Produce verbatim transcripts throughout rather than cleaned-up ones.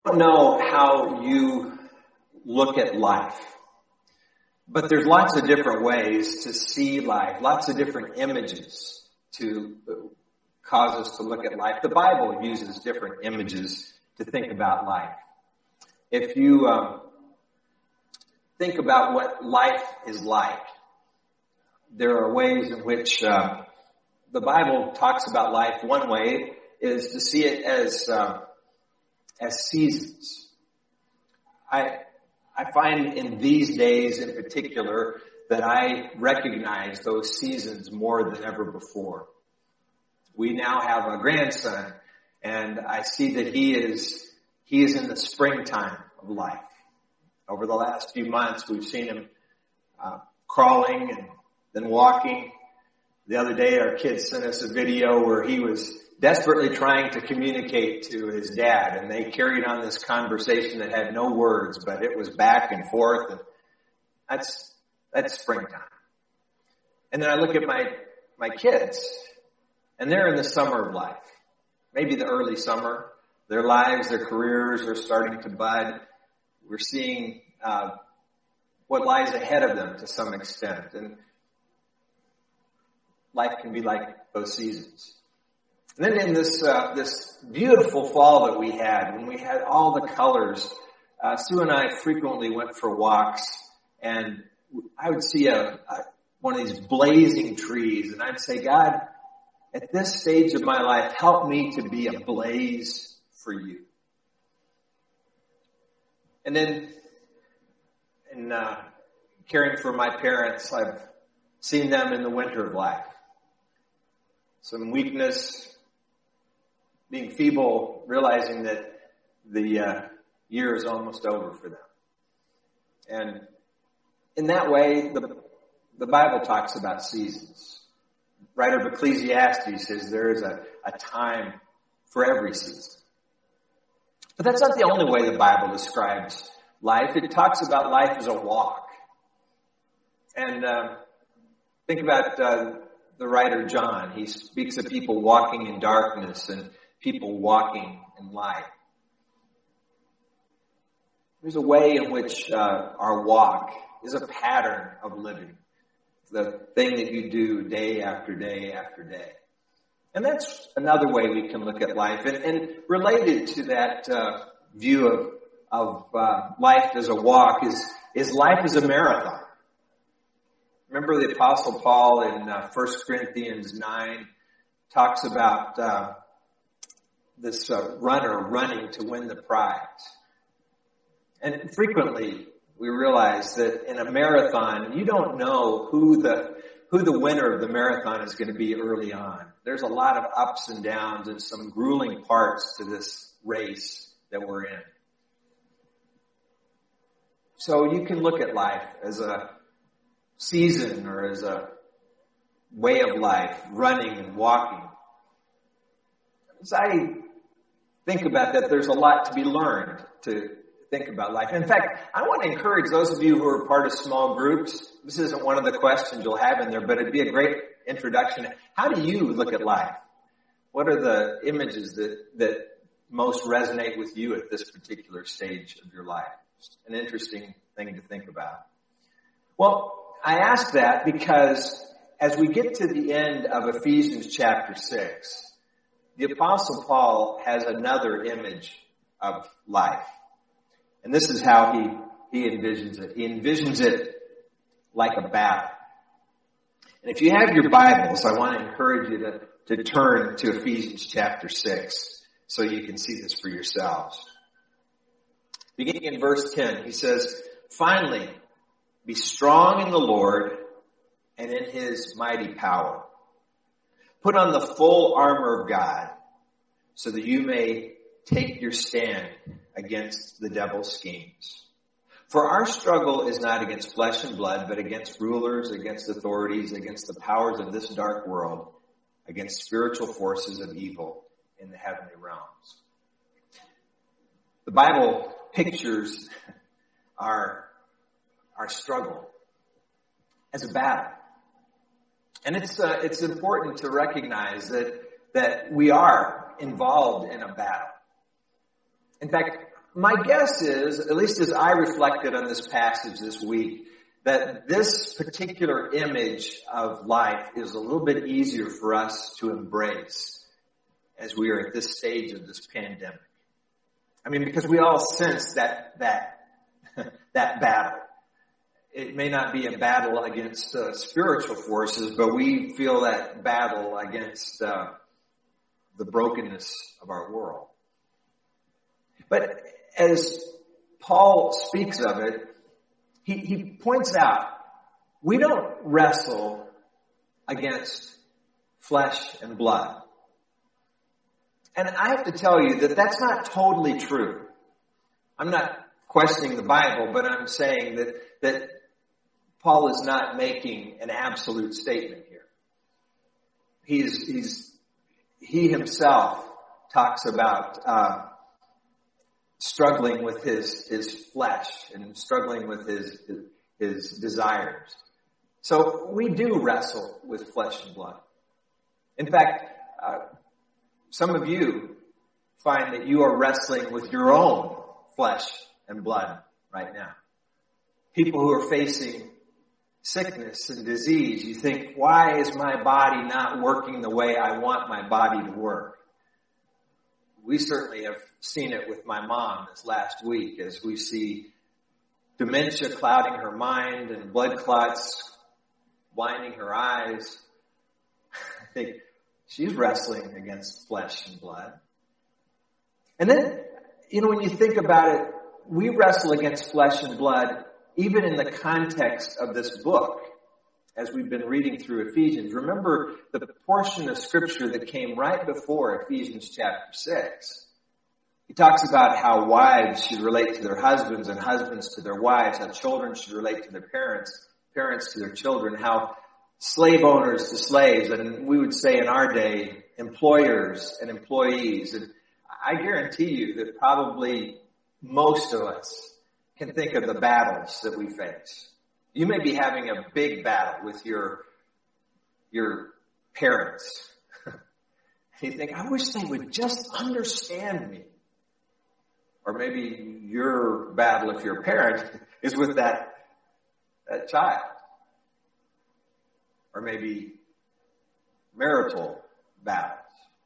don't know how you look at life, but there's lots of different ways to see life, lots of different images to cause us to look at life. The Bible uses different images to think about life. If you um, think about what life is like, there are ways in which uh, the Bible talks about life. One way is to see it as uh, as seasons. I I find in these days in particular that I recognize those seasons more than ever before. We now have a grandson, and I see that he is he is in the springtime of life. Over the last few months, we've seen him uh, crawling and then walking. The other day, our kids sent us a video where he was desperately trying to communicate to his dad, and they carried on this conversation that had no words, but it was back and forth, and that's that's springtime. And then I look at my my kids, and they're in the summer of life, maybe the early summer. Their lives, their careers are starting to bud. We're seeing uh, what lies ahead of them to some extent, and life can be like those seasons. And then in this uh, this beautiful fall that we had, when we had all the colors, uh, Sue and I frequently went for walks, and I would see a, a one of these blazing trees, and I'd say, God, at this stage of my life, help me to be a blaze for you. And then in uh, caring for my parents, I've seen them in the winter of life. Some weakness, being feeble, realizing that the uh, year is almost over for them. And in that way, the, the Bible talks about seasons. The writer of Ecclesiastes says there is a, a time for every season. But that's not the only way the Bible describes life. It talks about life as a walk. And uh, think about uh, the writer John. He speaks of people walking in darkness and people walking in light. There's a way in which uh, our walk is a pattern of living. The thing that you do day after day after day. And that's another way we can look at life. And, and related to that uh, view of, of uh, life as a walk is, is life as a marathon. Remember the Apostle Paul in uh, First Corinthians nine talks about uh, this uh, runner running to win the prize. And frequently we realize that in a marathon, you don't know who the who the winner of the marathon is going to be early on. There's a lot of ups and downs and some grueling parts to this race that we're in. So you can look at life as a season or as a way of life, running and walking. As I think about that, there's a lot to be learned to think about life. In fact, I want to encourage those of you who are part of small groups. This isn't one of the questions you'll have in there, but it'd be a great introduction. How do you look at life? What are the images that, that most resonate with you at this particular stage of your life? It's an interesting thing to think about. Well, I ask that because as we get to the end of Ephesians chapter six, the Apostle Paul has another image of life. And this is how he, he envisions it. He envisions it like a battle. And if you have your Bibles, I want to encourage you to, to turn to Ephesians chapter six so you can see this for yourselves. Beginning in verse ten, he says, "Finally, be strong in the Lord and in his mighty power. Put on the full armor of God so that you may take your stand against the devil's schemes. For our struggle is not against flesh and blood, but against rulers, against authorities, against the powers of this dark world, against spiritual forces of evil in the heavenly realms." The Bible pictures our, our struggle as a battle. And it's, uh, it's important to recognize that, that we are involved in a battle. In fact, my guess is, at least as I reflected on this passage this week, that this particular image of life is a little bit easier for us to embrace as we are at this stage of this pandemic. I mean, because we all sense that, that, that battle. It may not be a battle against uh, spiritual forces, but we feel that battle against uh, the brokenness of our world. But as Paul speaks of it, he, he points out, we don't wrestle against flesh and blood. And I have to tell you that that's not totally true. I'm not questioning the Bible, but I'm saying that, that Paul is not making an absolute statement here. He's, he's, he himself talks about, uh, struggling with his, his flesh and struggling with his, his, his desires. So we do wrestle with flesh and blood. In fact, uh, some of you find that you are wrestling with your own flesh and blood right now. People who are facing sickness and disease, you think, why is my body not working the way I want my body to work? We certainly have seen it with my mom this last week as we see dementia clouding her mind and blood clots blinding her eyes. I think she's wrestling against flesh and blood. And then, you know, when you think about it, we wrestle against flesh and blood even in the context of this book as we've been reading through Ephesians. Remember the portion of Scripture that came right before Ephesians chapter six. He talks about how wives should relate to their husbands and husbands to their wives, how children should relate to their parents, parents to their children, how slave owners to slaves, and we would say in our day, employers and employees. And I guarantee you that probably most of us can think of the battles that we face. You may be having a big battle with your, your parents. You think, I wish they would just understand me. Or maybe your battle, if you're a parent, is with that, that child. Or maybe marital battles.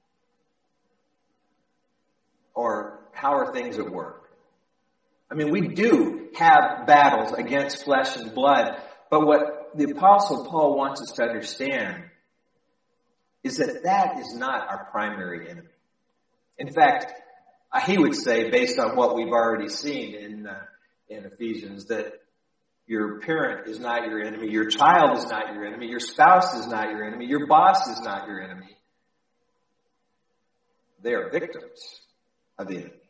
Or how are things at work? I mean, we do have battles against flesh and blood, but what the Apostle Paul wants us to understand is that that is not our primary enemy. In fact, he would say, based on what we've already seen in uh, in Ephesians, that your parent is not your enemy, your child is not your enemy, your spouse is not your enemy, your boss is not your enemy. They are victims of the enemy.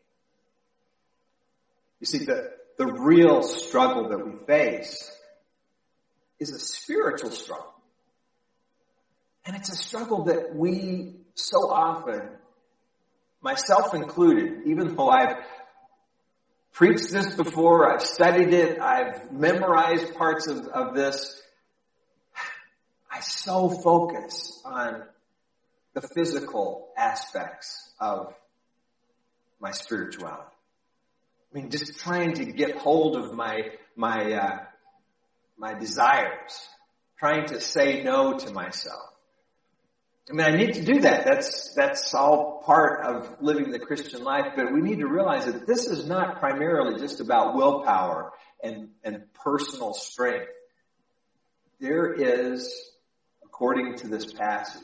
You see, the, the real struggle that we face is a spiritual struggle. And it's a struggle that we so often, myself included, even though I've preached this before, I've studied it, I've memorized parts of, of this, I so focus on the physical aspects of my spirituality. I mean, just trying to get hold of my, my, uh, my desires, trying to say no to myself. I mean, I need to do that. That's, that's all part of living the Christian life, but we need to realize that this is not primarily just about willpower and, and personal strength. There is, according to this passage,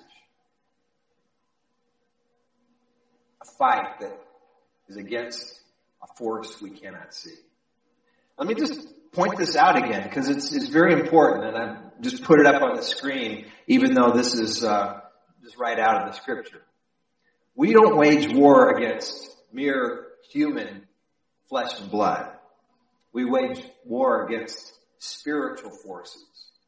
a fight that is against a force we cannot see. Let me just point this out again, because it's, it's very important, and I've just put it up on the screen, even though this is uh, just right out of the Scripture. We don't wage war against mere human flesh and blood. We wage war against spiritual forces,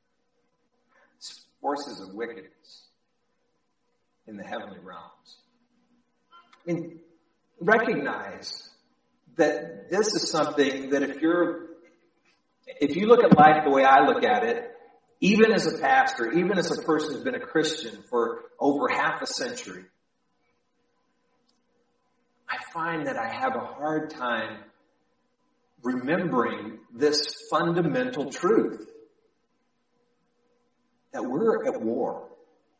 forces of wickedness in the heavenly realms. I mean, recognize that this is something that if you're, if you look at life the way I look at it, even as a pastor, even as a person who's been a Christian for over half a century, I find that I have a hard time remembering this fundamental truth that we're at war.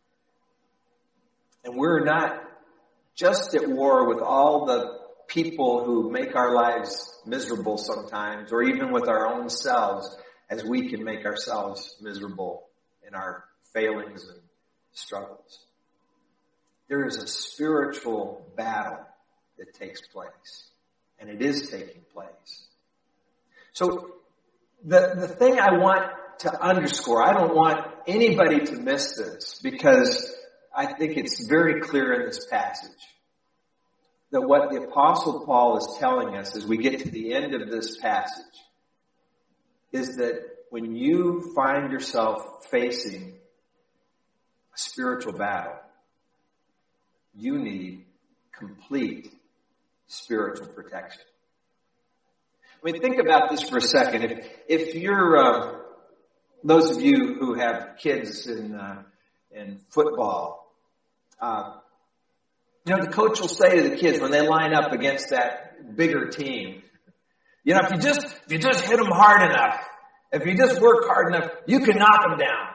And we're not just at war with all the people who make our lives miserable sometimes, or even with our own selves, as we can make ourselves miserable in our failings and struggles. There is a spiritual battle that takes place, and it is taking place. So the, the thing I want to underscore, I don't want anybody to miss this, because I think it's very clear in this passage that what the Apostle Paul is telling us as we get to the end of this passage is that when you find yourself facing a spiritual battle, you need complete spiritual protection. I mean, think about this for a second. If, if you're, uh, those of you who have kids in, uh, in football, uh, you know, the coach will say to the kids when they line up against that bigger team, you know, if you just, if you just hit them hard enough, if you just work hard enough, you can knock them down.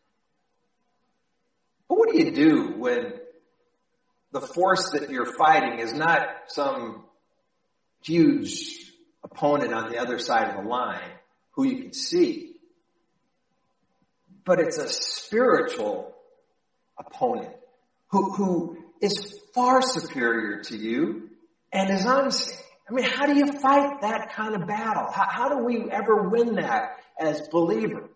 But what do you do when the force that you're fighting is not some huge opponent on the other side of the line who you can see, but it's a spiritual opponent who, who is far superior to you and is unseen? I mean, how do you fight that kind of battle? How, how do we ever win that as believers?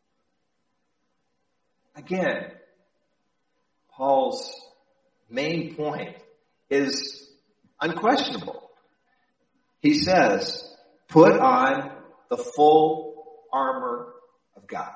Again, Paul's main point is unquestionable. He says, put on the full armor of God.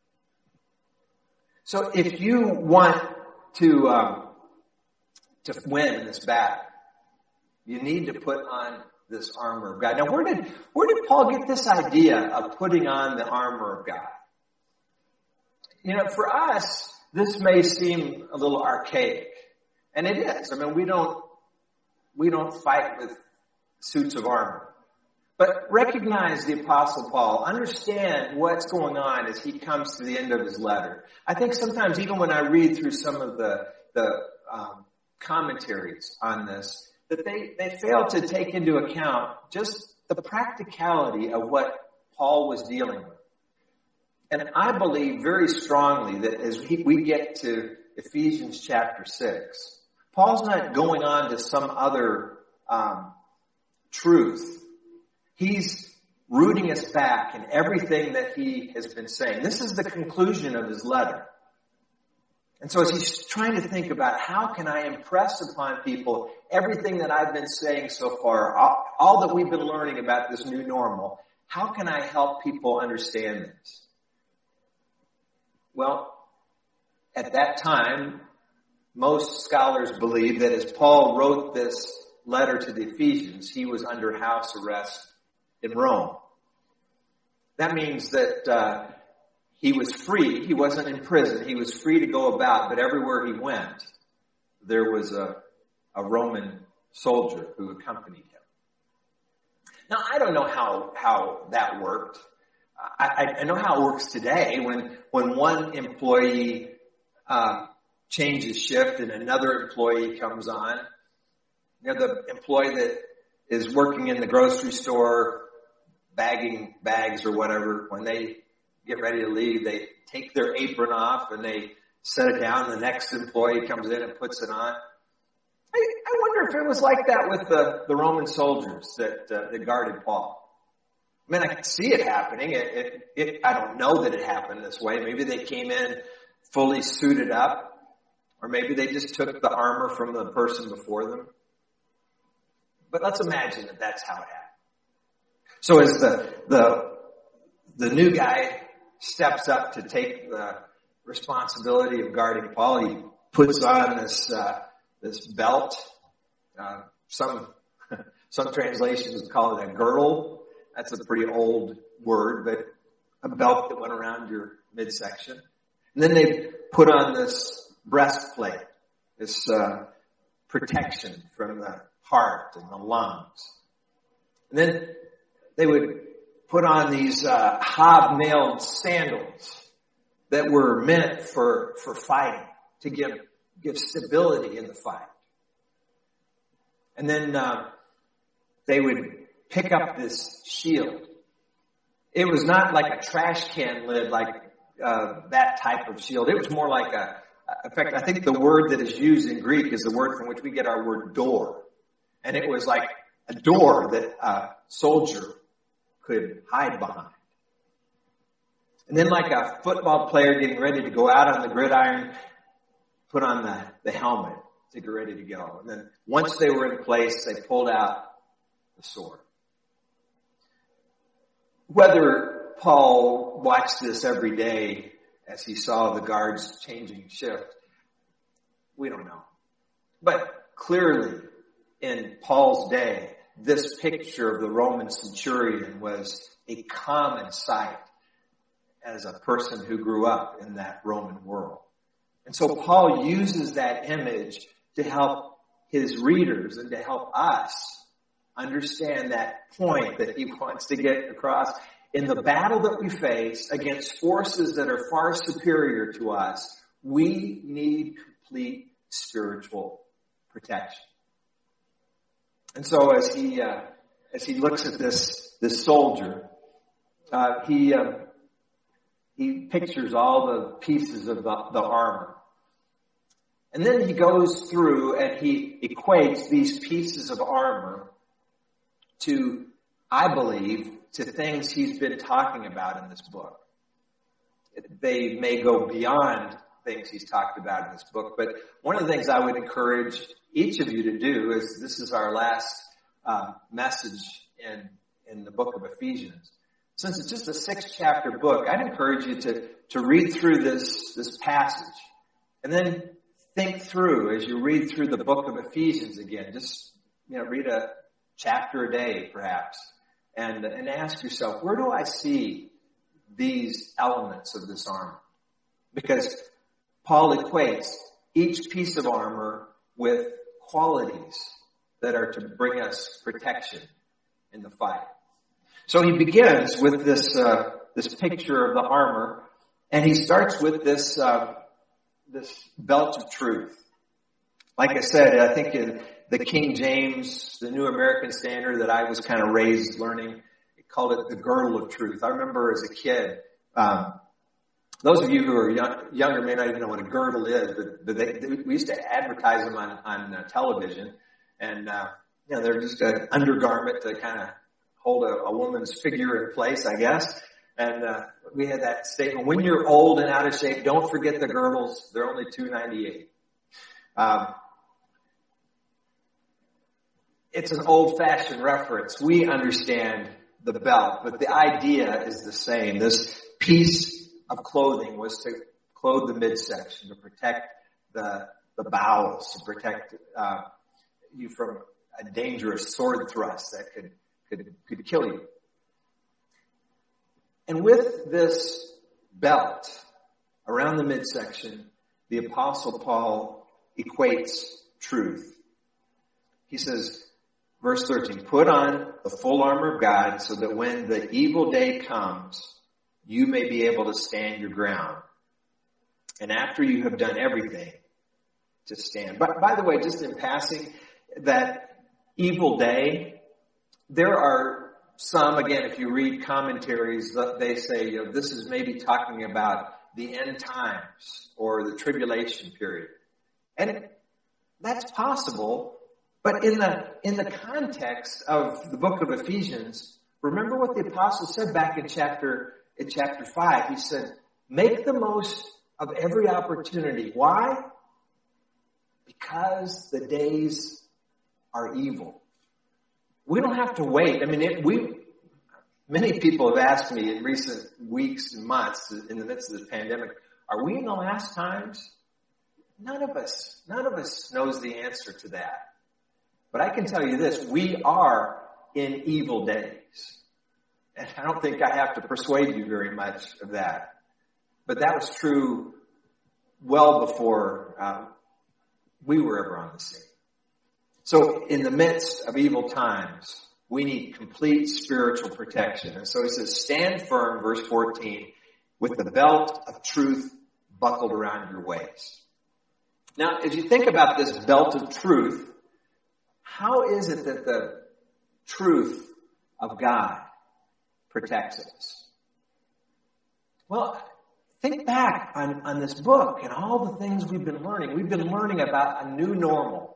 So if you want to um, to win in this battle, you need to put on this armor of God. Now, where did where did Paul get this idea of putting on the armor of God? You know, for us, this may seem a little archaic, and it is. I mean, we don't we don't fight with suits of armor. But recognize the Apostle Paul. Understand what's going on as he comes to the end of his letter. I think sometimes, even when I read through some of the the um, commentaries on this, that they, they fail to take into account just the practicality of what Paul was dealing with. And I believe very strongly that as we, we get to Ephesians chapter six, Paul's not going on to some other um, truth. He's rooting us back in everything that he has been saying. This is the conclusion of his letter. And so as he's trying to think about how can I impress upon people everything that I've been saying so far, all, all that we've been learning about this new normal, how can I help people understand this? Well, at that time, most scholars believe that as Paul wrote this letter to the Ephesians, he was under house arrest in Rome. That means that uh, he was free. He wasn't in prison. He was free to go about, but everywhere he went, there was a, a Roman soldier who accompanied him. Now, I don't know how, how that worked. I, I know how it works today when, when one employee uh, changes shift and another employee comes on. You know, the employee that is working in the grocery store bagging bags or whatever, when they get ready to leave, they take their apron off and they set it down. The next employee comes in and puts it on. I, I wonder if it was like that with the, the Roman soldiers that, uh, that guarded Paul. I mean, I can see it happening. It, it, it, I don't know that it happened this way. Maybe they came in fully suited up, or maybe they just took the armor from the person before them. But let's imagine that that's how it happened. So as the, the, the new guy steps up to take the responsibility of guarding Paul, he puts on this, uh, this belt. Uh, some, some translations call it a girdle. That's a pretty old word, but a belt that went around your midsection. And then they put on this breastplate, this, uh, protection from the heart and the lungs. And then they would put on these uh, hobnailed sandals that were meant for, for fighting, to give, give stability in the fight. And then uh, they would pick up this shield. It was not like a trash can lid, like uh, that type of shield. It was more like a, in fact, I think the word that is used in Greek is the word from which we get our word door. And it was like a door that a soldier could hide behind. And then like a football player getting ready to go out on the gridiron, put on the, the helmet to get ready to go. And then once they were in place, they pulled out the sword. Whether Paul watched this every day as he saw the guards changing shift, we don't know. But clearly, in Paul's day, this picture of the Roman centurion was a common sight as a person who grew up in that Roman world. And so Paul uses that image to help his readers and to help us understand that point that he wants to get across. In the battle that we face against forces that are far superior to us, we need complete spiritual protection. And so as he uh, as he looks at this this soldier, uh, he uh, he pictures all the pieces of the, the armor. And then he goes through and he equates these pieces of armor to, I believe, to things he's been talking about in this book. They may go beyond things he's talked about in this book, but one of the things I would encourage each of you to do is, this is our last uh, message in, in the book of Ephesians. Since it's just a six chapter book, I'd encourage you to, to read through this, this passage and then think through as you read through the book of Ephesians again. Just, you know, read a chapter a day perhaps and, and ask yourself, where do I see these elements of this armor? Because Paul equates each piece of armor with qualities that are to bring us protection in the fight. So he begins with this uh, this picture of the armor, and he starts with this uh, this belt of truth. Like I said, I think in the King James, the New American Standard that I was kind of raised learning, it called it the girdle of truth. I remember as a kid, um, those of you who are young, younger may not even know what a girdle is, but, but they, they, we used to advertise them on, on uh, television, and uh, you know, they're just an undergarment to kind of hold a, a woman's figure in place, I guess. And uh, we had that statement: when you're old and out of shape, don't forget the girdles. They're only two ninety-eight. Um, it's an old-fashioned reference. We understand the belt, but the idea is the same. This piece of clothing was to clothe the midsection, to protect the the bowels, to protect uh, you from a dangerous sword thrust that could could could kill you. And with this belt around the midsection, the Apostle Paul equates truth. He says, verse thirteen, put on the full armor of God so that when the evil day comes, you may be able to stand your ground. And after you have done everything, to stand. But by the way, just in passing, that evil day, there are some, again, if you read commentaries, they say, you know, this is maybe talking about the end times or the tribulation period. And that's possible, but in the in the context of the book of Ephesians, remember what the apostle said back in chapter in chapter five. He said, make the most of every opportunity. Why? Because the days are evil. We don't have to wait. I mean, it, we, many people have asked me in recent weeks and months in the midst of this pandemic, are we in the last times? None of us, none of us knows the answer to that. But I can tell you this, we are in evil days. And I don't think I have to persuade you very much of that. But that was true well before uh, we were ever on the scene. So in the midst of evil times, we need complete spiritual protection. And so he says, stand firm, verse fourteen, with the belt of truth buckled around your waist. Now, as you think about this belt of truth, how is it that the truth of God protects us? Well, think back on, on this book and all the things we've been learning. We've been learning about a new normal.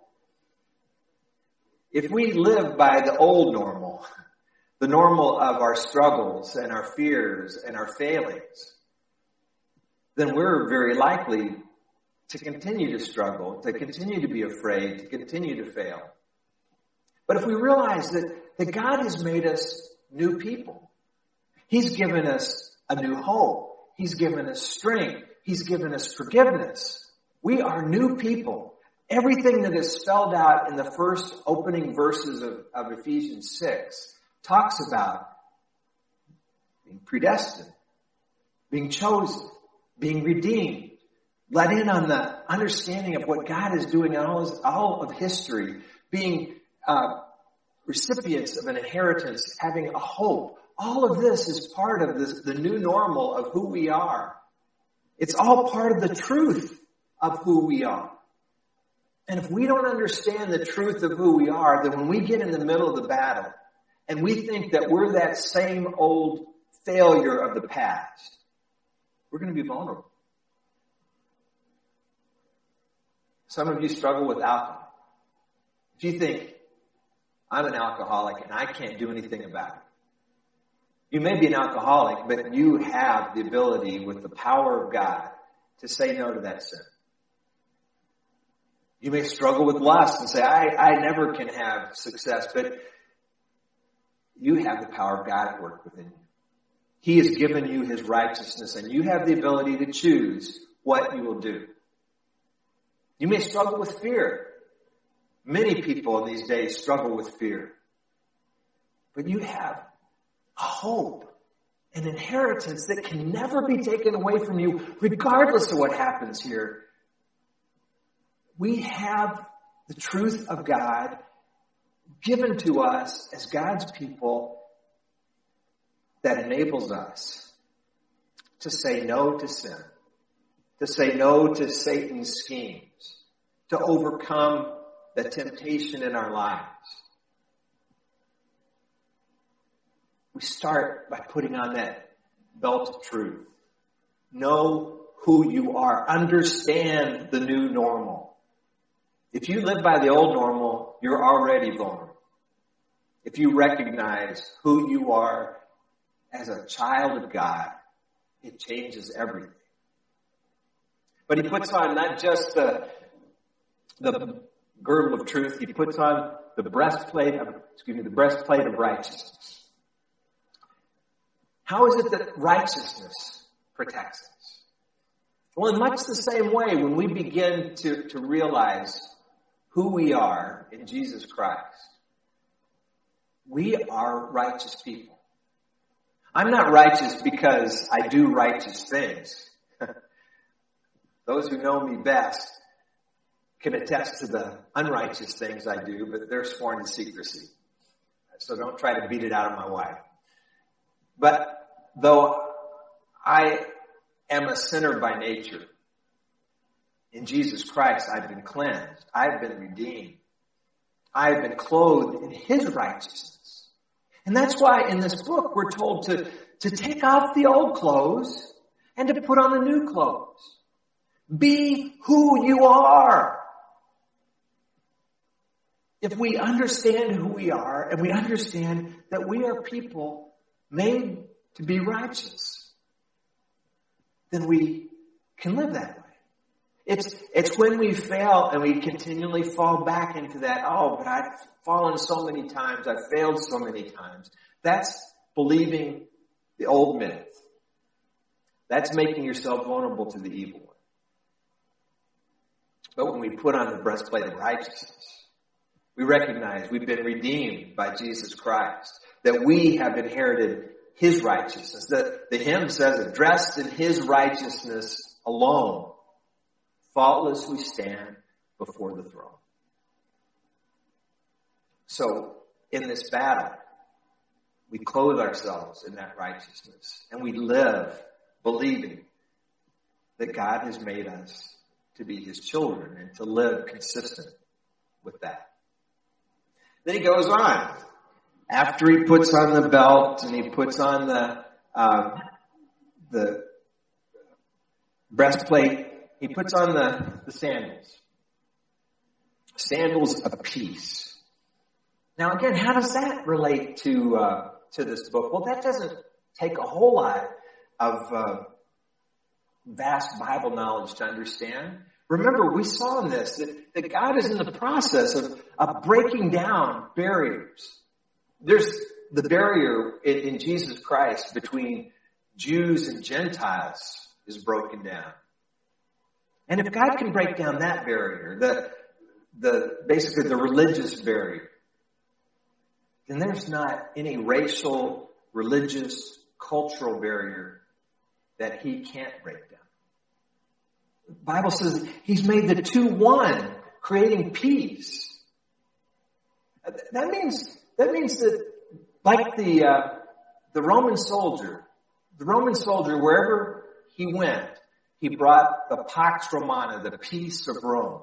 If we live by the old normal, the normal of our struggles and our fears and our failings, then we're very likely to continue to struggle, to continue to be afraid, to continue to fail. But if we realize that, that God has made us new people, He's given us a new hope. He's given us strength. He's given us forgiveness. We are new people. Everything that is spelled out in the first opening verses of, of Ephesians six talks about being predestined, being chosen, being redeemed, let in on the understanding of what God is doing in all, his, all of history, being uh, recipients of an inheritance, having a hope. All of this is part of this, the new normal of who we are. It's all part of the truth of who we are. And if we don't understand the truth of who we are, then when we get in the middle of the battle and we think that we're that same old failure of the past, we're going to be vulnerable. Some of you struggle with alcohol. If you think, I'm an alcoholic and I can't do anything about it, you may be an alcoholic, but you have the ability with the power of God to say no to that sin. You may struggle with lust and say, I, I never can have success, but you have the power of God at work within you. He has given you His righteousness, and you have the ability to choose what you will do. You may struggle with fear. Many people in these days struggle with fear. But you have a hope, an inheritance that can never be taken away from you, regardless of what happens here. We have the truth of God given to us as God's people that enables us to say no to sin, to say no to Satan's schemes, to overcome the temptation in our lives. We start by putting on that belt of truth. Know who you are. Understand the new normal. If you live by the old normal, you're already vulnerable. If you recognize who you are as a child of God, it changes everything. But he puts on not just the, the girdle of truth, he puts on the breastplate of, excuse me, the breastplate of righteousness. How is it that righteousness protects us? Well, in much the same way, when we begin to, to realize who we are in Jesus Christ, we are righteous people. I'm not righteous because I do righteous things. Those who know me best can attest to the unrighteous things I do, but they're sworn in secrecy. So don't try to beat it out of my wife. But though I am a sinner by nature, in Jesus Christ I've been cleansed. I've been redeemed. I've been clothed in His righteousness. And that's why in this book we're told to, to take off the old clothes and to put on the new clothes. Be who you are. If we understand who we are and we understand that we are people made to be righteous, then we can live that way. It's, it's when we fail and we continually fall back into that, oh, but I've fallen so many times, I've failed so many times. That's believing the old myth. That's making yourself vulnerable to the evil one. But when we put on the breastplate of righteousness, we recognize we've been redeemed by Jesus Christ, that we have inherited His righteousness. The, the hymn says, dressed in His righteousness alone, faultless we stand before the throne. So, in this battle, we clothe ourselves in that righteousness. And we live believing that God has made us to be his children and to live consistent with that. Then he goes on. After he puts on the belt and he puts on the um, the breastplate, he puts on the, the sandals. Sandals of peace. Now again, how does that relate to uh, to this book? Well, that doesn't take a whole lot of uh, vast Bible knowledge to understand. Remember, we saw in this that, that God is in the process of, of breaking down barriers. There's the barrier in, in Jesus Christ between Jews and Gentiles is broken down. And if God can break down that barrier, the the basically the religious barrier, then there's not any racial, religious, cultural barrier that he can't break down. The Bible says he's made the two one, creating peace. That means that means that like the uh, the Roman soldier, the Roman soldier, wherever he went, he brought the Pax Romana, the peace of Rome.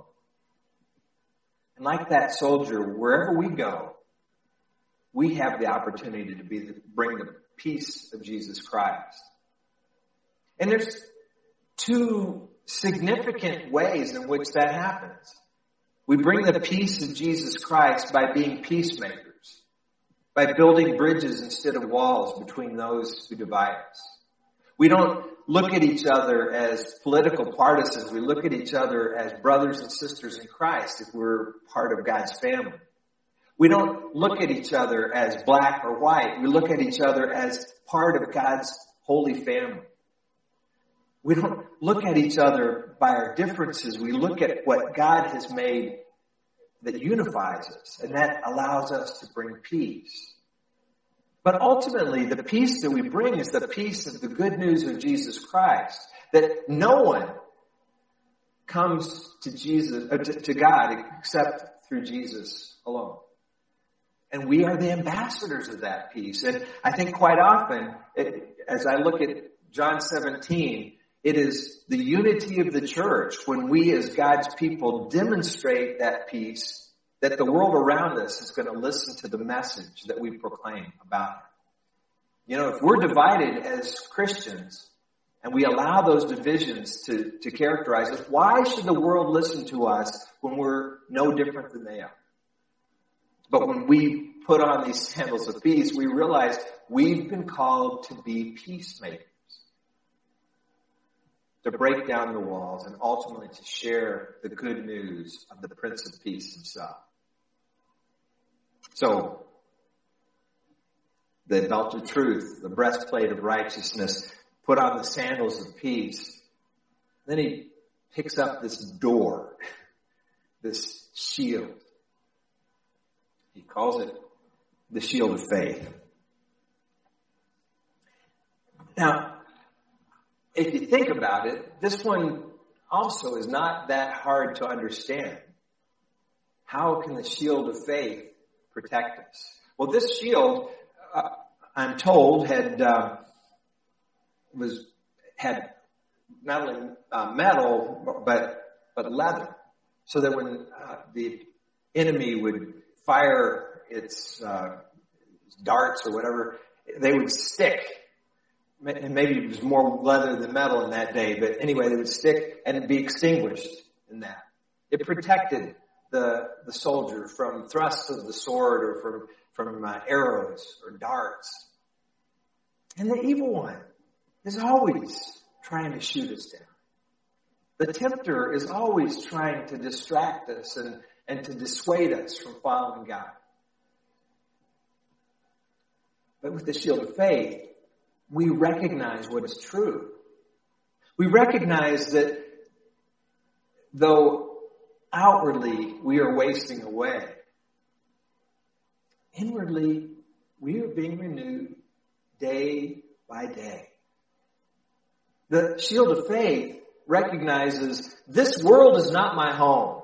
And like that soldier, wherever we go, we have the opportunity to be the, bring the peace of Jesus Christ. And there's two significant ways in which that happens. We bring the peace of Jesus Christ by being peacemakers, by building bridges instead of walls between those who divide us. We don't look at each other as political partisans. We look at each other as brothers and sisters in Christ if we're part of God's family. We don't look at each other as black or white. We look at each other as part of God's holy family. We don't look at each other by our differences. We look at what God has made that unifies us, and that allows us to bring peace. But ultimately, the peace that we bring is the peace of the good news of Jesus Christ, that no one comes to Jesus, uh, to, to God except through Jesus alone. And we are the ambassadors of that peace. And I think quite often, it, as I look at John seventeen, it is the unity of the church when we as God's people demonstrate that peace, that the world around us is going to listen to the message that we proclaim about it. You know, if we're divided as Christians and we allow those divisions to, to characterize us, why should the world listen to us when we're no different than they are? But when we put on these sandals of peace, we realize we've been called to be peacemakers, to break down the walls and ultimately to share the good news of the Prince of Peace himself. So, the belt of truth, the breastplate of righteousness, put on the sandals of peace. Then he picks up this door, this shield. He calls it the shield of faith. Now, if you think about it, this one also is not that hard to understand. How can the shield of faith protect us? Well, this shield, uh, I'm told, had uh, was had not only uh, metal but but leather, so that when uh, the enemy would fire its uh, darts or whatever, they would stick. And maybe it was more leather than metal in that day, but anyway, they would stick and be extinguished in that. It protected the the soldier from thrusts of the sword or from from uh, arrows or darts. And the evil one is always trying to shoot us down. The tempter is always trying to distract us and, and to dissuade us from following God. But with the shield of faith, we recognize what is true. We recognize that though outwardly we are wasting away, inwardly we are being renewed day by day. The shield of faith recognizes this world is not my home.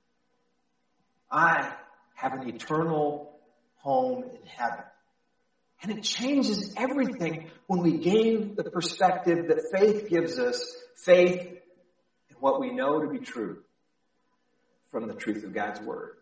I have an eternal home in heaven. And it changes everything when we gain the perspective that faith gives us, faith in what we know to be true from the truth of God's Word.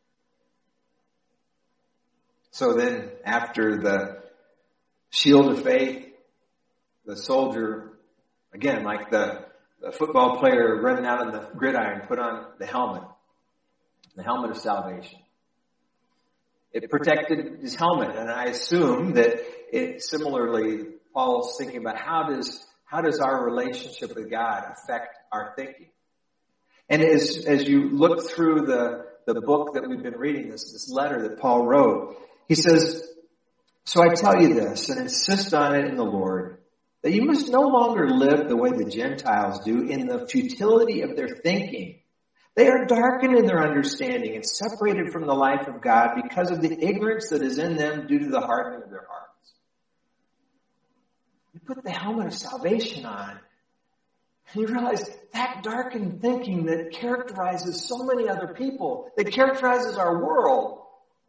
So then, after the shield of faith, the soldier, again, like the, the football player running out on the gridiron, put on the helmet, the helmet of salvation. It protected his helmet, and I assume that it similarly, Paul's thinking about how does how does our relationship with God affect our thinking? And as as you look through the the book that we've been reading, this this letter that Paul wrote, he says, "So I tell you this, and insist on it in the Lord, that you must no longer live the way the Gentiles do in the futility of their thinking. They are darkened in their understanding and separated from the life of God because of the ignorance that is in them due to the hardening of their hearts." You put the helmet of salvation on, and you realize that darkened thinking that characterizes so many other people, that characterizes our world,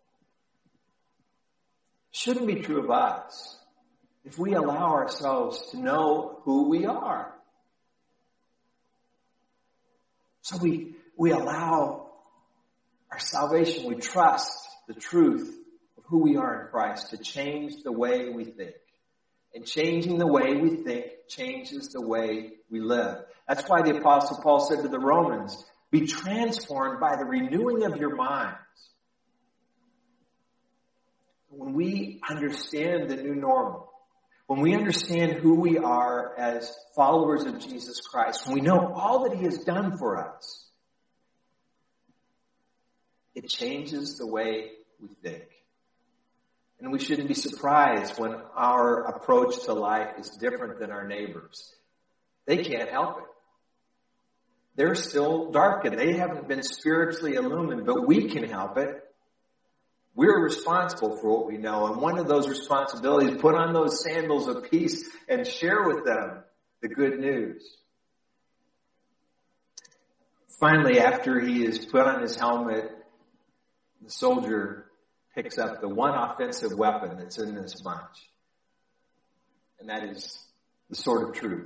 shouldn't be true of us if we allow ourselves to know who we are. So we we allow our salvation, we trust the truth of who we are in Christ to change the way we think. And changing the way we think changes the way we live. That's why the Apostle Paul said to the Romans, "Be transformed by the renewing of your minds." When we understand the new normal, when we understand who we are as followers of Jesus Christ, when we know all that He has done for us, it changes the way we think. And we shouldn't be surprised when our approach to life is different than our neighbors. They can't help it. They're still darkened. They haven't been spiritually illumined, but we can help it. We're responsible for what we know. And one of those responsibilities, put on those sandals of peace and share with them the good news. Finally, after he has put on his helmet, the soldier picks up the one offensive weapon that's in this bunch. And that is the sword of truth.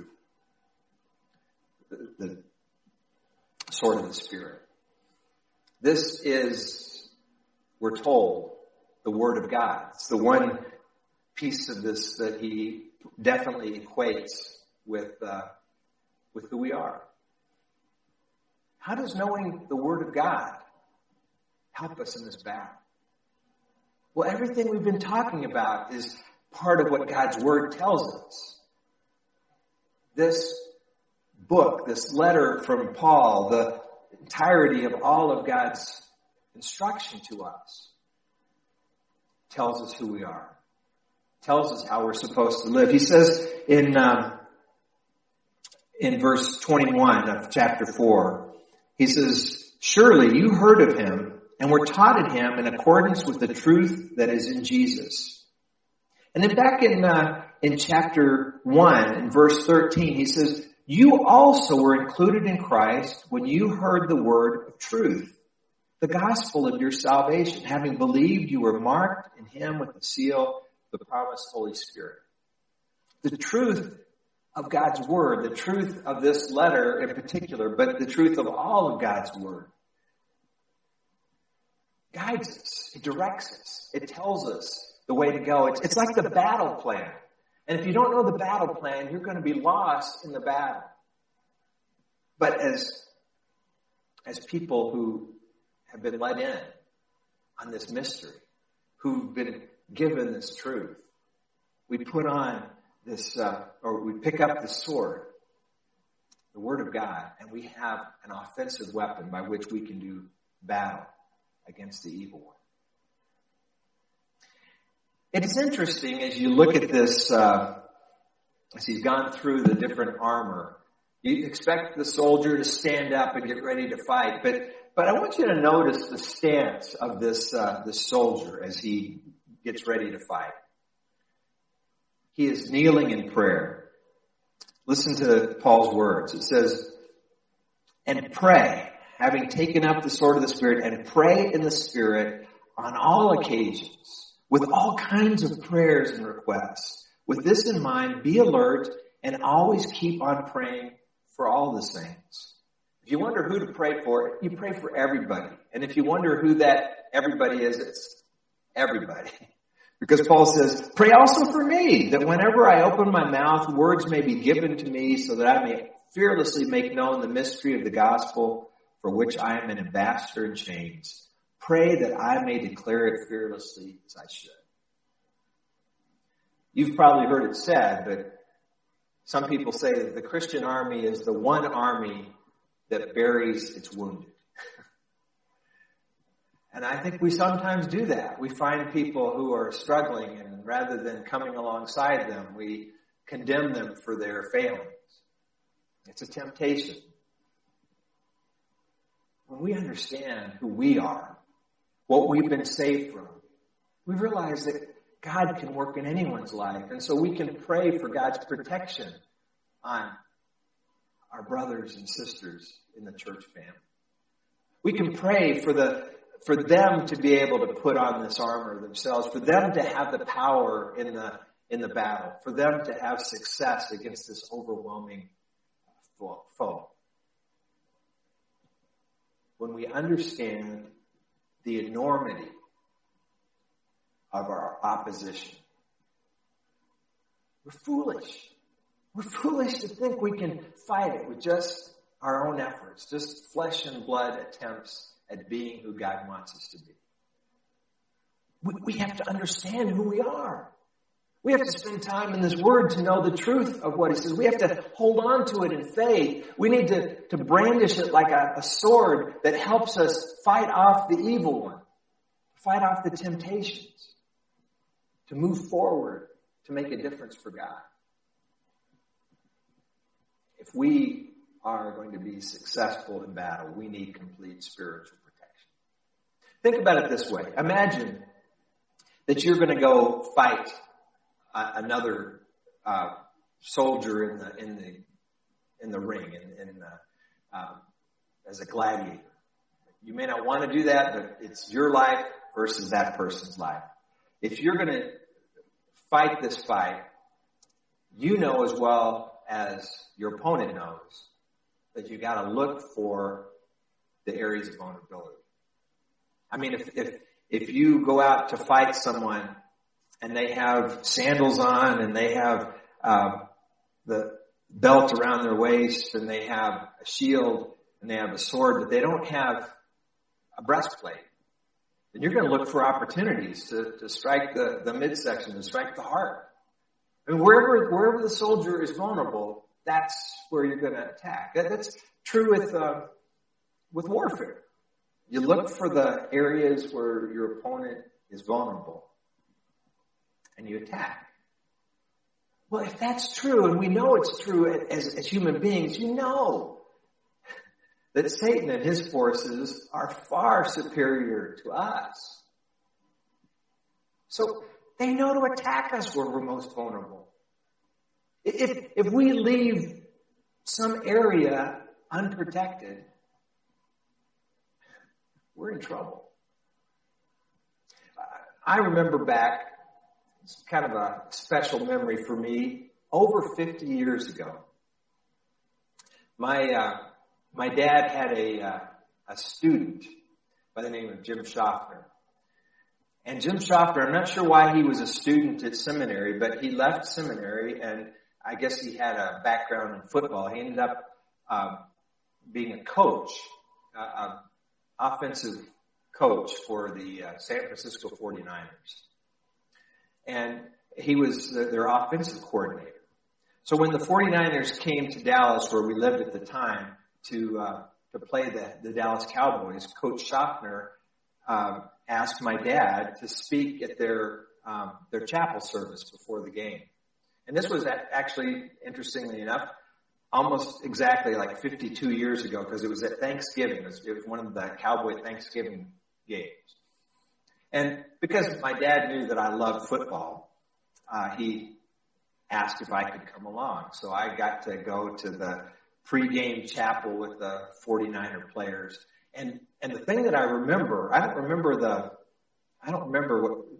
The, the sword of the Spirit. This is, we're told, the Word of God. It's the one piece of this that he definitely equates with, uh, with who we are. How does knowing the Word of God help us in this battle? Well, everything we've been talking about is part of what God's Word tells us. This book, this letter from Paul, the entirety of all of God's instruction to us, tells us who we are, tells us how we're supposed to live. He says in um, in verse twenty-one of chapter four, he says, "Surely you heard of him and were taught in him in accordance with the truth that is in Jesus." And then back in uh, in chapter one, in verse thirteen, he says, "You also were included in Christ when you heard the word of truth, the gospel of your salvation. Having believed, you were marked in him with the seal, the promised Holy Spirit." The truth of God's word, the truth of this letter in particular, but the truth of all of God's word, guides us. It directs us. It tells us the way to go. It's, it's like the battle plan. And if you don't know the battle plan, you're going to be lost in the battle. But as, as people who have been let in on this mystery, who've been given this truth, we put on this, uh, or we pick up the sword, the Word of God, and we have an offensive weapon by which we can do battle against the evil one. It is interesting as you look at this, uh, as he's gone through the different armor, you expect the soldier to stand up and get ready to fight, but but I want you to notice the stance of this uh, this soldier as he gets ready to fight. He is kneeling in prayer. Listen to Paul's words. It says, "And pray, having taken up the sword of the Spirit, and pray in the Spirit on all occasions, with all kinds of prayers and requests. With this in mind, be alert and always keep on praying for all the saints. If you wonder who to pray for, you pray for everybody. And if you wonder who that everybody is, it's everybody. Because Paul says, pray also for me, that whenever I open my mouth, words may be given to me so that I may fearlessly make known the mystery of the gospel, for which I am an ambassador in chains. Pray that I may declare it fearlessly as I should. You've probably heard it said, but some people say that the Christian army is the one army that buries its wounded. And I think we sometimes do that. We find people who are struggling, and rather than coming alongside them, we condemn them for their failings. It's a temptation. When we understand who we are, what we've been saved from, we realize that God can work in anyone's life. And so we can pray for God's protection on our brothers and sisters in the church family. We can pray for the for them to be able to put on this armor themselves, for them to have the power in the in the battle, for them to have success against this overwhelming foe. When we understand the enormity of our opposition, we're foolish. We're foolish to think we can fight it with just our own efforts, just flesh and blood attempts at being who God wants us to be. We, we have to understand who we are. We have to spend time in this word to know the truth of what he says. We have to hold on to it in faith. We need to, to brandish it like a, a sword that helps us fight off the evil one, fight off the temptations, to move forward, to make a difference for God. If we are going to be successful in battle, we need complete spiritual protection. Think about it this way. Imagine that you're going to go fight uh, another uh, soldier in the in the in the ring, in, in the, um, as a gladiator. You may not want to do that, but it's your life versus that person's life. If you're going to fight this fight, you know as well as your opponent knows that you got to look for the areas of vulnerability. I mean, if, if, if you go out to fight someone and they have sandals on and they have, uh, the belt around their waist and they have a shield and they have a sword, but they don't have a breastplate, then you're going to look for opportunities to, to strike the, the midsection, to strike the heart. I mean, wherever, wherever the soldier is vulnerable, that's where you're going to attack. That, that's true with, uh, with warfare. You look for the areas where your opponent is vulnerable and you attack. Well, if that's true, and we know it's true as, as human beings, you know that Satan and his forces are far superior to us. So they know to attack us where we're most vulnerable. If, if we leave some area unprotected, we're in trouble. I remember back, it's kind of a special memory for me, over fifty years ago. My uh, my dad had a uh, a student by the name of Jim Schaffner. And Jim Schaffner, I'm not sure why he was a student at seminary, but he left seminary, and I guess he had a background in football. He ended up uh, being a coach, uh, a offensive coach for the uh, San Francisco forty-niners. And he was the, their offensive coordinator. So when the forty-niners came to Dallas, where we lived at the time, to uh, to play the, the Dallas Cowboys, Coach Schaffner um, asked my dad to speak at their um, their chapel service before the game. And this was actually, interestingly enough, almost exactly like fifty-two years ago, because it was at Thanksgiving. It was, it was one of the Cowboy Thanksgiving games. And because my dad knew that I loved football, uh, he asked if I could come along. So I got to go to the pregame chapel with the forty-niner players. And, and the thing that I remember, I don't remember the, I don't remember what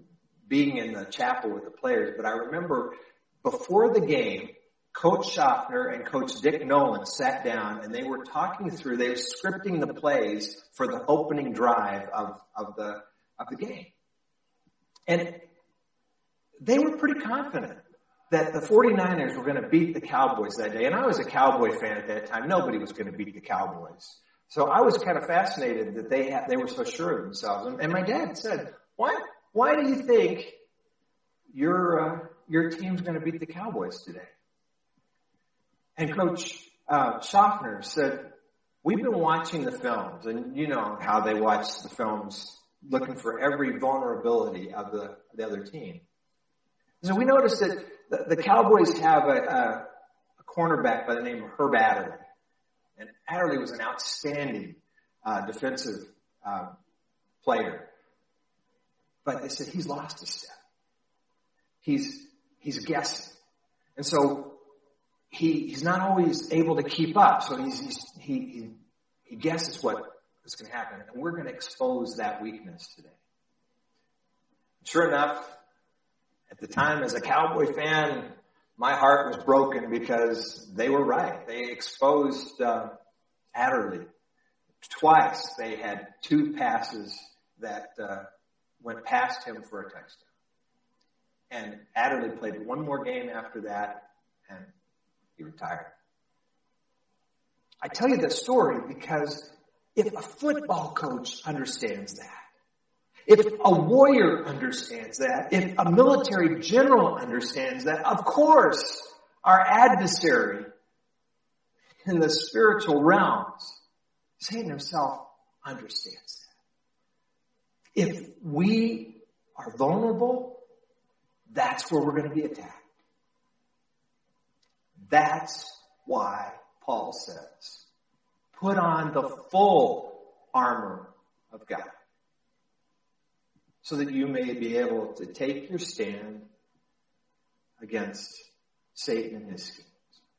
being in the chapel with the players, but I remember before the game, Coach Schaffner and Coach Dick Nolan sat down and they were talking through, they were scripting the plays for the opening drive of, of the of the game. And they were pretty confident that the 49ers were going to beat the Cowboys that day. And I was a Cowboy fan at that time. Nobody was going to beat the Cowboys. So I was kind of fascinated that they had, they were so sure of themselves. And, and my dad said, why, why do you think your, uh, your team's going to beat the Cowboys today? And Coach uh, Schaffner said, we've been watching the films, and you know how they watch the films looking for every vulnerability of the, the other team. So we noticed that the, the Cowboys have a, a, a cornerback by the name of Herb Adderley. And Adderley was an outstanding uh, defensive uh, player. But they said he's lost a step. He's, he's guessing. And so He, he's not always able to keep up, so he's, he's, he, he, he guesses what is going to happen, and we're going to expose that weakness today. Sure enough, at the time as a Cowboy fan, my heart was broken because they were right. They exposed uh, Adderley. Twice they had two passes that uh, went past him for a touchdown. And Adderley played one more game after that, and he retired. I tell you this story because if a football coach understands that, if a warrior understands that, if a military general understands that, of course, our adversary in the spiritual realms, Satan himself, understands that. If we are vulnerable, that's where we're going to be attacked. That's why Paul says, put on the full armor of God so that you may be able to take your stand against Satan and his schemes.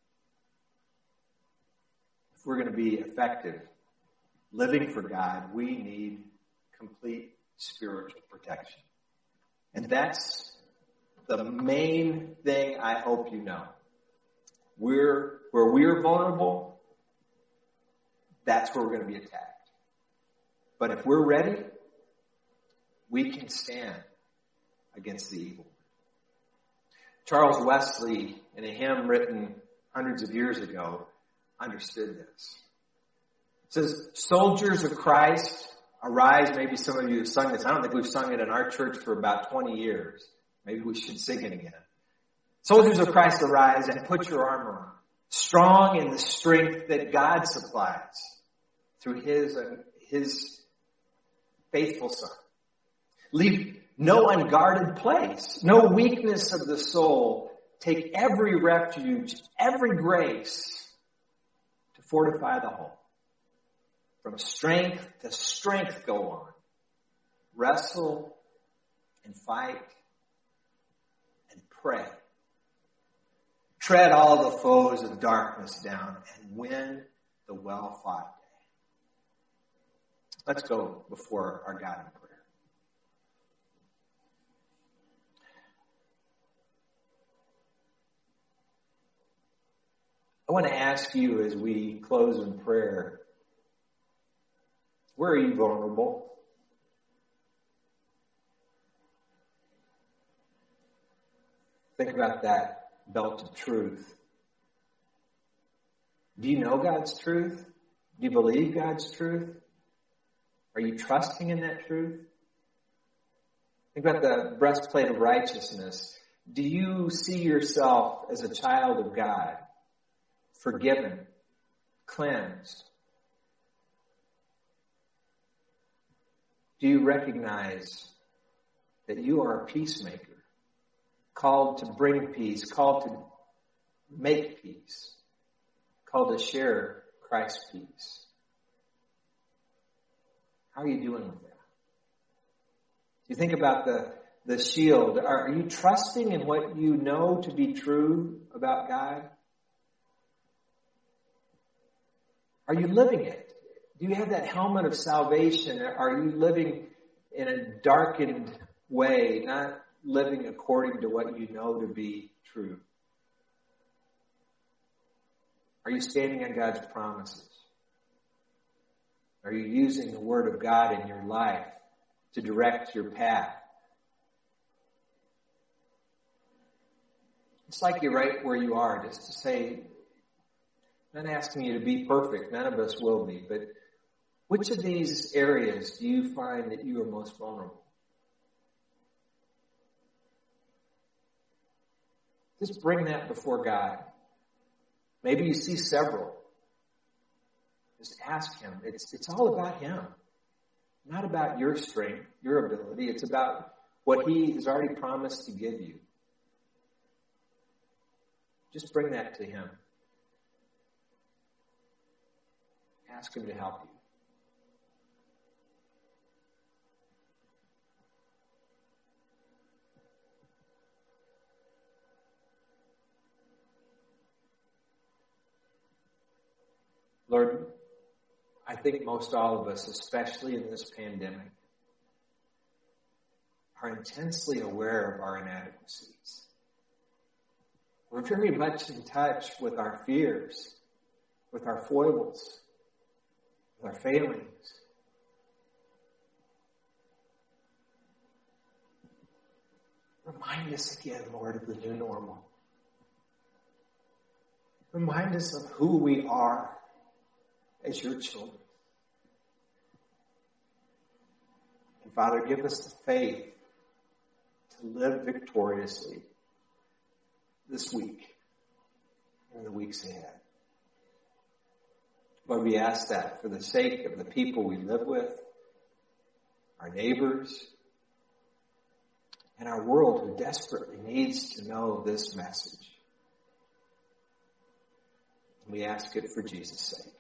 If we're going to be effective living for God, we need complete spiritual protection. And that's the main thing I hope you know. We're, where we're vulnerable, that's where we're going to be attacked. But if we're ready, we can stand against the evil. Charles Wesley, in a hymn written hundreds of years ago, understood this. It says, soldiers of Christ, arise. Maybe some of you have sung this. I don't think we've sung it in our church for about twenty years. Maybe we should sing it again. Soldiers of Christ, arise and put your armor on, strong in the strength that God supplies through his, uh, his faithful Son. Leave no unguarded place, no weakness of the soul. Take every refuge, every grace to fortify the whole. From strength to strength go on. Wrestle and fight and pray. Tread all the foes of darkness down and win the well-fought day. Let's go before our God in prayer. I want to ask you as we close in prayer, where are you vulnerable? Think about that belt of truth. Do you know God's truth? Do you believe God's truth? Are you trusting in that truth? Think about the breastplate of righteousness. Do you see yourself as a child of God, forgiven, cleansed? Do you recognize that you are a peacemaker, called to bring peace, called to make peace, called to share Christ's peace? How are you doing with that? You think about the, the shield. Are you trusting in what you know to be true about God? Are you living it? Do you have that helmet of salvation? Are you living in a darkened way, not living according to what you know to be true? Are you standing on God's promises? Are you using the Word of God in your life to direct your path? It's like you're right where you are, just to say, I'm not asking you to be perfect. None of us will be. But which of these areas do you find that you are most vulnerable? Just bring that before God. Maybe you see several. Just ask Him. It's, it's all about Him. Not about your strength, your ability. It's about what He has already promised to give you. Just bring that to Him. Ask Him to help you. Lord, I think most all of us, especially in this pandemic, are intensely aware of our inadequacies. We're very much in touch with our fears, with our foibles, with our failings. Remind us again, Lord, of the new normal. Remind us of who we are as your children. And Father, give us the faith to live victoriously this week and the weeks ahead. Lord, we ask that for the sake of the people we live with, our neighbors, and our world who desperately needs to know this message. And we ask it for Jesus' sake.